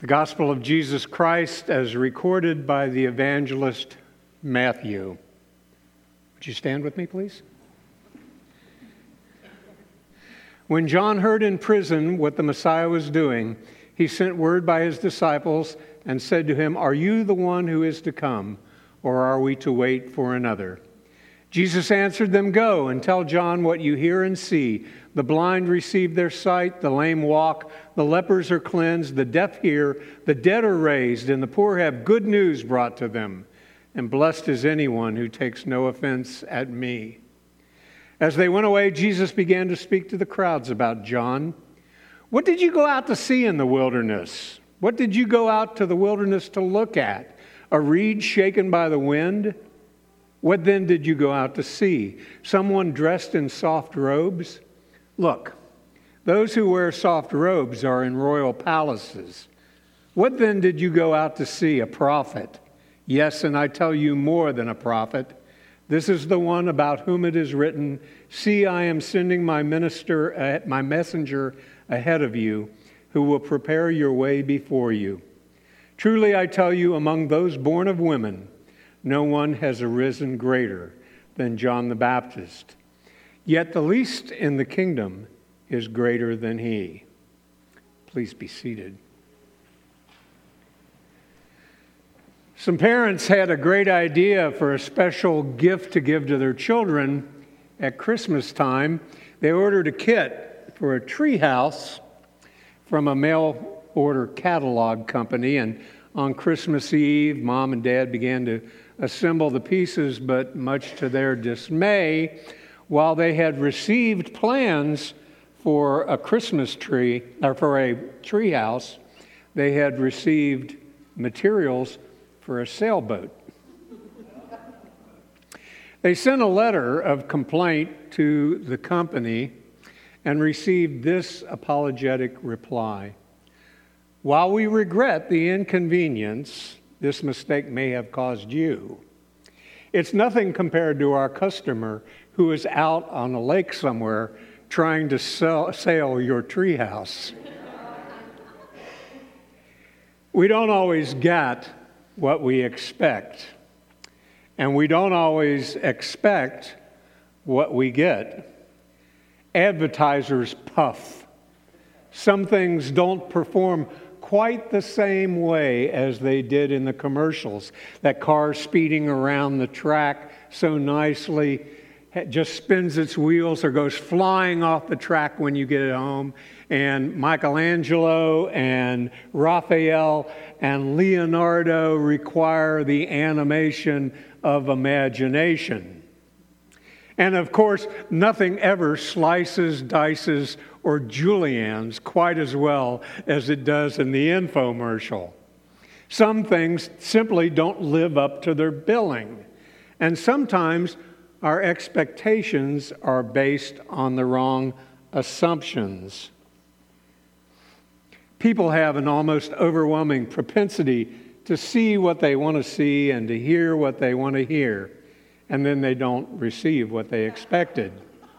The Gospel of Jesus Christ as recorded by the evangelist Matthew. Would you stand with me, please? When John heard in prison what the Messiah was doing, he sent word by his disciples and said to him, "Are you the one who is to come, or are we to wait for another?" Jesus answered them, "Go and tell John what you hear and see. The blind receive their sight, the lame walk, the lepers are cleansed, the deaf hear, the dead are raised, and the poor have good news brought to them. And blessed is anyone who takes no offense at me." As they went away, Jesus began to speak to the crowds about John. "What did you go out to see in the wilderness? What did you go out to the wilderness to look at? A reed shaken by the wind? What then did you go out to see? Someone dressed in soft robes? Look, those who wear soft robes are in royal palaces. What then did you go out to see? A prophet? Yes, and I tell you, more than a prophet. This is the one about whom it is written, 'See, I am sending my messenger ahead of you, who will prepare your way before you.' Truly I tell you, among those born of women, no one has arisen greater than John the Baptist. Yet the least in the kingdom is greater than he." Please be seated. Some parents had a great idea for a special gift to give to their children at Christmas time. They ordered a kit for a tree house from a mail order catalog company, and on Christmas Eve, Mom and Dad began to assemble the pieces, but much to their dismay, while they had received plans for a Christmas tree, or for a tree house, they had received materials for a sailboat. They sent a letter of complaint to the company and received this apologetic reply: "While we regret the inconvenience this mistake may have caused you, it's nothing compared to our customer who is out on a lake somewhere trying to sail your treehouse." We don't always get what we expect, and we don't always expect what we get. Advertisers puff. Some things don't perform quite the same way as they did in the commercials. That car speeding around the track so nicely just spins its wheels or goes flying off the track when you get it home. And Michelangelo and Raphael and Leonardo require the animation of imagination. And of course, nothing ever slices, dices, or juliennes quite as well as it does in the infomercial. Some things simply don't live up to their billing. And sometimes our expectations are based on the wrong assumptions. People have an almost overwhelming propensity to see what they want to see and to hear what they want to hear, and then they don't receive what they expected.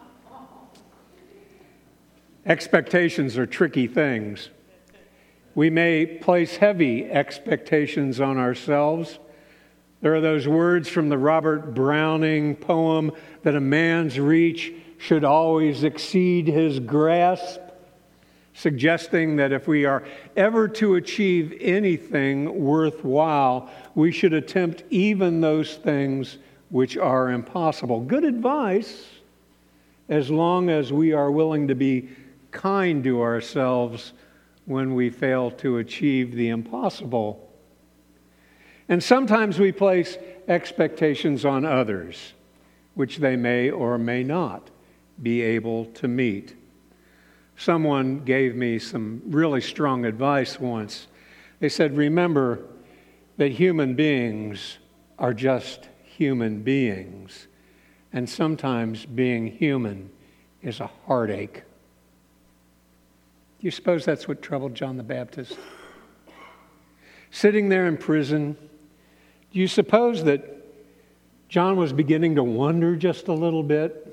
Expectations are tricky things. We may place heavy expectations on ourselves. There are those words from the Robert Browning poem that a man's reach should always exceed his grasp, suggesting that if we are ever to achieve anything worthwhile, we should attempt even those things which are impossible. Good advice, as long as we are willing to be kind to ourselves when we fail to achieve the impossible. And sometimes we place expectations on others, which they may or may not be able to meet. Someone gave me some really strong advice once. They said, "Remember that human beings are just human beings, and sometimes being human is a heartache." Do you suppose that's what troubled John the Baptist? Sitting there in prison, do you suppose that John was beginning to wonder just a little bit?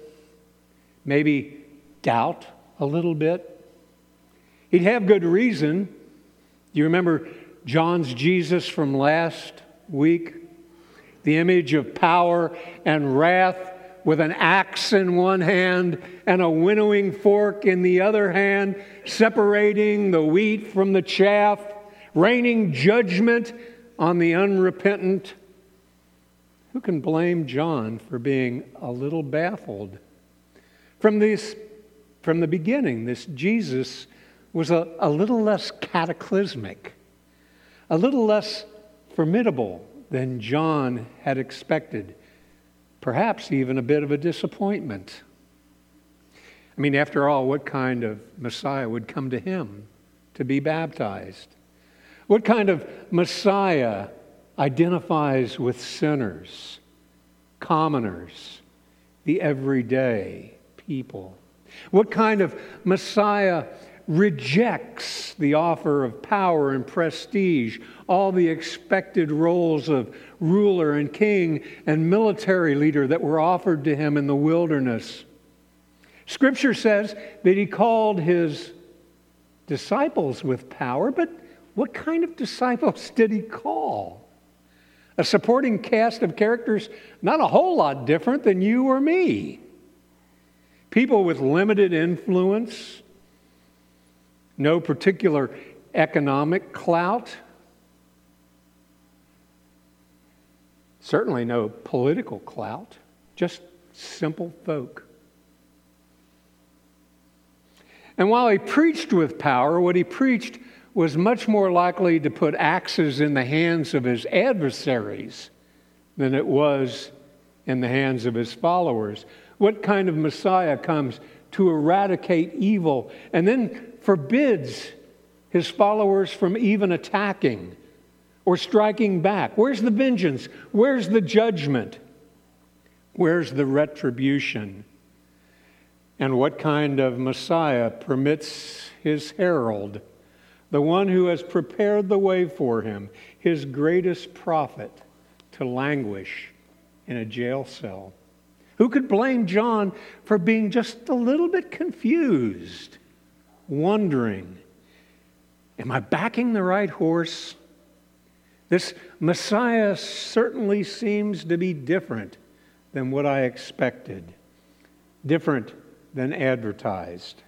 Maybe doubt a little bit? He'd have good reason. You remember John's Jesus from last week? The image of power and wrath with an axe in one hand and a winnowing fork in the other hand, separating the wheat from the chaff, raining judgment on the unrepentant. Who can blame John for being a little baffled? From the beginning, this Jesus was a little less cataclysmic, a little less formidable than John had expected. Perhaps even a bit of a disappointment. I mean, after all, what kind of Messiah would come to him to be baptized? What kind of Messiah identifies with sinners, commoners, the everyday people? What kind of Messiah rejects the offer of power and prestige, all the expected roles of ruler and king and military leader that were offered to him in the wilderness? Scripture says that he called his disciples with power, but what kind of disciples did he call? A supporting cast of characters not a whole lot different than you or me. People with limited influence, no particular economic clout, certainly no political clout, just simple folk. And while he preached with power, what he preached was much more likely to put axes in the hands of his adversaries than it was in the hands of his followers. What kind of Messiah comes to eradicate evil and then forbids his followers from even attacking or striking back? Where's the vengeance? Where's the judgment? Where's the retribution? And what kind of Messiah permits his herald, the one who has prepared the way for him, his greatest prophet, to languish in a jail cell? Who could blame John for being just a little bit confused, wondering, am I backing the right horse? This Messiah certainly seems to be different than what I expected, different than advertised.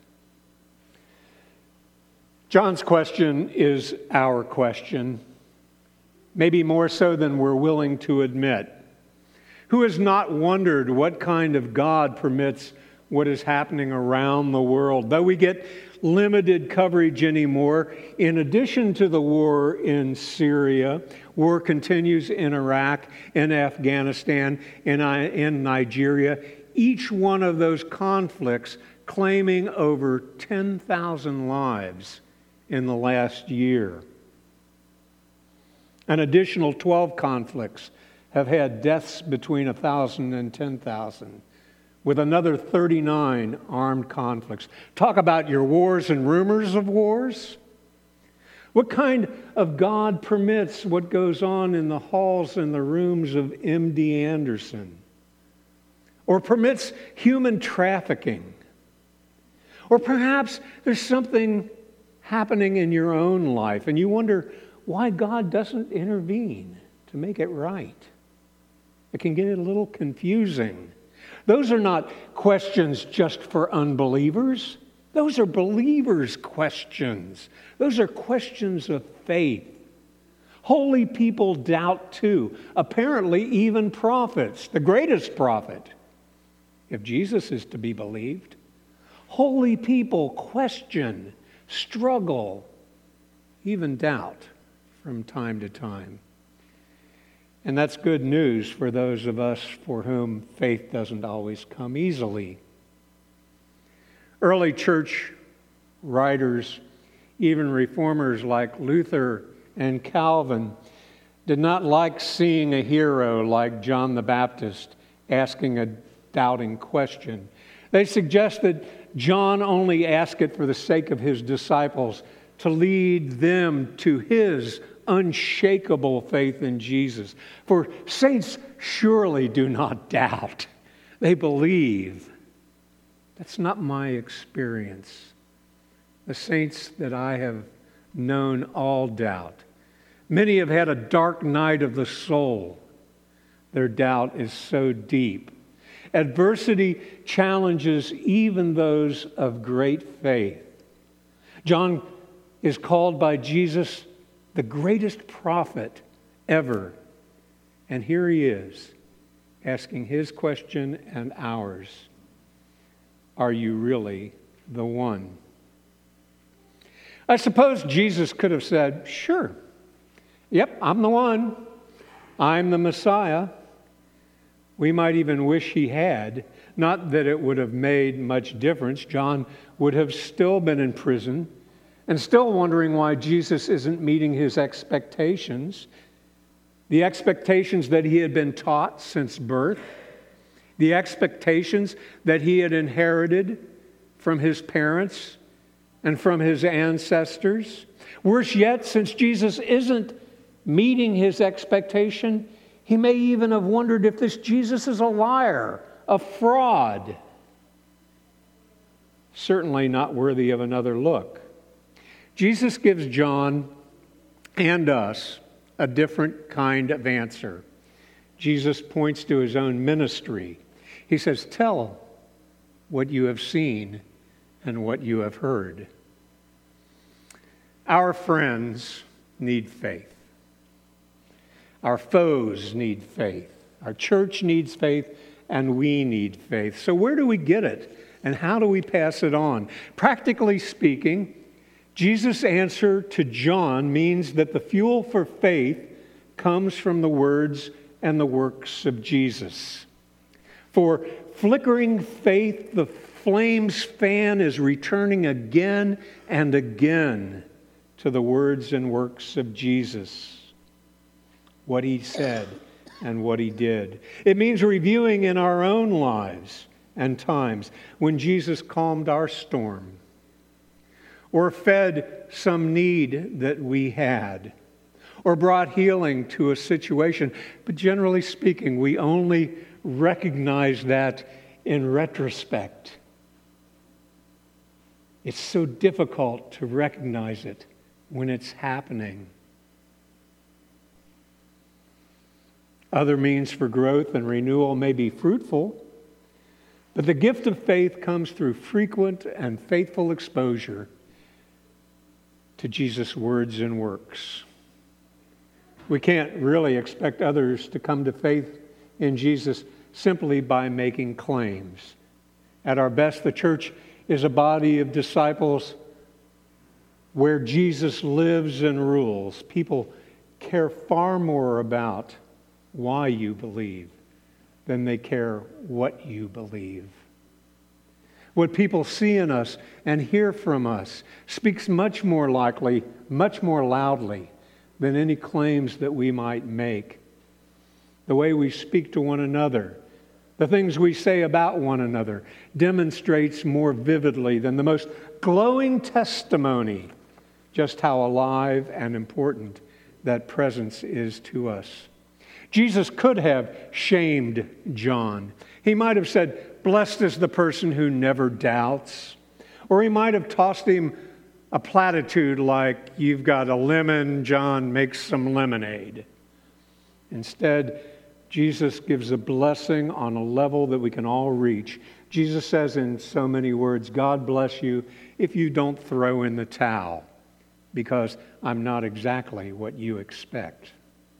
John's question is our question, maybe more so than we're willing to admit. Who has not wondered what kind of God permits what is happening around the world? Though we get limited coverage anymore, in addition to the war in Syria, war continues in Iraq, in Afghanistan, in Nigeria, each one of those conflicts claiming over 10,000 lives in the last year. An additional 12 conflicts have had deaths between 1,000 and 10,000, with another 39 armed conflicts. Talk about your wars and rumors of wars. What kind of God permits what goes on in the halls and the rooms of MD Anderson? Or permits human trafficking? Or perhaps there's something happening in your own life and you wonder why God doesn't intervene to make it right. It can get a little confusing. Those are not questions just for unbelievers. Those are believers' questions. Those are questions of faith. Holy people doubt too. Apparently even prophets, the greatest prophet, if Jesus is to be believed. Holy people question, struggle, even doubt from time to time. And that's good news for those of us for whom faith doesn't always come easily. Early church writers, even reformers like Luther and Calvin, did not like seeing a hero like John the Baptist asking a doubting question. They suggest that John only asked it for the sake of his disciples, to lead them to his unshakable faith in Jesus. For saints surely do not doubt. They believe. That's not my experience. The saints that I have known all doubt. Many have had a dark night of the soul. Their doubt is so deep. Adversity challenges even those of great faith. John is called by Jesus the greatest prophet ever. And here he is, asking his question and ours. Are you really the one? I suppose Jesus could have said, sure, yep, I'm the one. I'm the Messiah. We might even wish he had. Not that it would have made much difference. John would have still been in prison and still wondering why Jesus isn't meeting his expectations. The expectations that he had been taught since birth. The expectations that he had inherited from his parents and from his ancestors. Worse yet, since Jesus isn't meeting his expectation, he may even have wondered if this Jesus is a liar, a fraud. Certainly not worthy of another look. Jesus gives John and us a different kind of answer. Jesus points to his own ministry. He says, tell what you have seen and what you have heard. Our friends need faith. Our foes need faith. Our church needs faith, and we need faith. So where do we get it, and how do we pass it on? Practically speaking, Jesus' answer to John means that the fuel for faith comes from the words and the works of Jesus. For flickering faith, the flame's fan is returning again and again to the words and works of Jesus. What he said and what he did. It means reviewing in our own lives and times when Jesus calmed our storm or fed some need that we had or brought healing to a situation. But generally speaking, we only recognize that in retrospect. It's so difficult to recognize it when it's happening. Other means for growth and renewal may be fruitful, but the gift of faith comes through frequent and faithful exposure to Jesus' words and works. We can't really expect others to come to faith in Jesus simply by making claims. At our best, the church is a body of disciples where Jesus lives and rules. People care far more about why you believe than they care what you believe. What people see in us and hear from us speaks much more likely, much more loudly than any claims that we might make. The way we speak to one another, the things we say about one another, demonstrates more vividly than the most glowing testimony just how alive and important that presence is to us. Jesus could have shamed John. He might have said, "Blessed is the person who never doubts." Or he might have tossed him a platitude like, "You've got a lemon, John, make some lemonade." Instead, Jesus gives a blessing on a level that we can all reach. Jesus says in so many words, "God bless you if you don't throw in the towel, because I'm not exactly what you expect."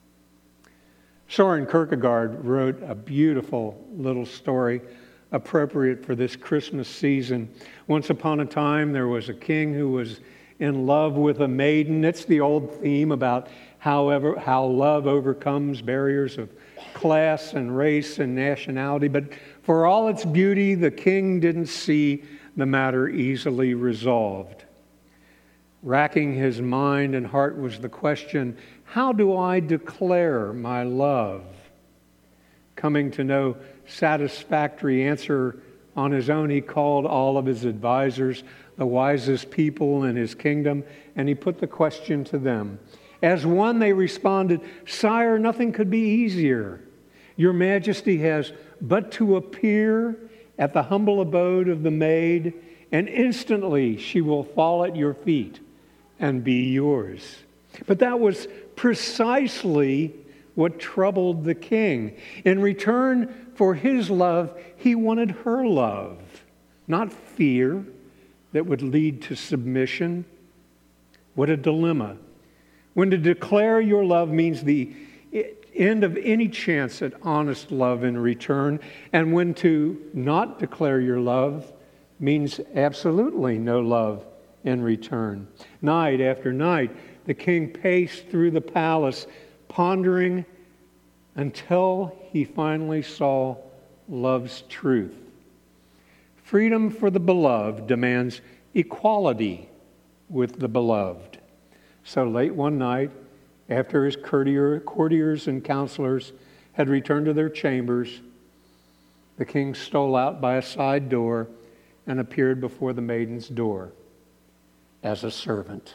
Soren Kierkegaard wrote a beautiful little story appropriate for this Christmas season. Once upon a time, there was a king who was in love with a maiden. It's the old theme about how love overcomes barriers of class and race and nationality. But for all its beauty, the king didn't see the matter easily resolved. Racking his mind and heart was the question, how do I declare my love? Coming to no satisfactory answer on his own, he called all of his advisors, the wisest people in his kingdom, and he put the question to them. As one, they responded, "Sire, nothing could be easier. Your Majesty has but to appear at the humble abode of the maid, and instantly she will fall at your feet and be yours. But that was precisely what troubled the king. In return for his love, he wanted her love, not fear that would lead to submission. What a dilemma. When to declare your love means the end of any chance at honest love in return, and when to not declare your love means absolutely no love in return. Night after night, the king paced through the palace, pondering until he finally saw love's truth. Freedom for the beloved demands equality with the beloved. So late one night, after his courtiers and counselors had returned to their chambers, the king stole out by a side door and appeared before the maiden's door as a servant.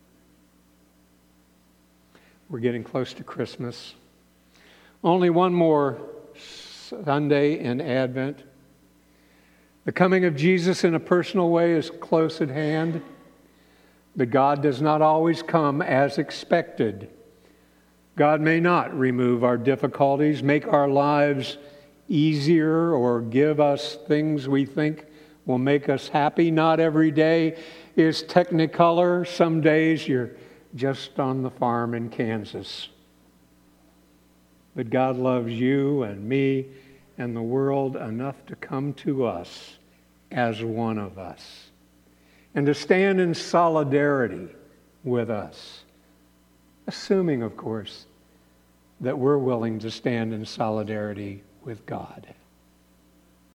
We're getting close to Christmas. Only one more Sunday in Advent. The coming of Jesus in a personal way is close at hand, but God does not always come as expected. God may not remove our difficulties, make our lives easier, or give us things we think will make us happy. Not every day is Technicolor. Some days you're just on the farm in Kansas. But God loves you and me and the world enough to come to us as one of us and to stand in solidarity with us, assuming, of course, that we're willing to stand in solidarity with God.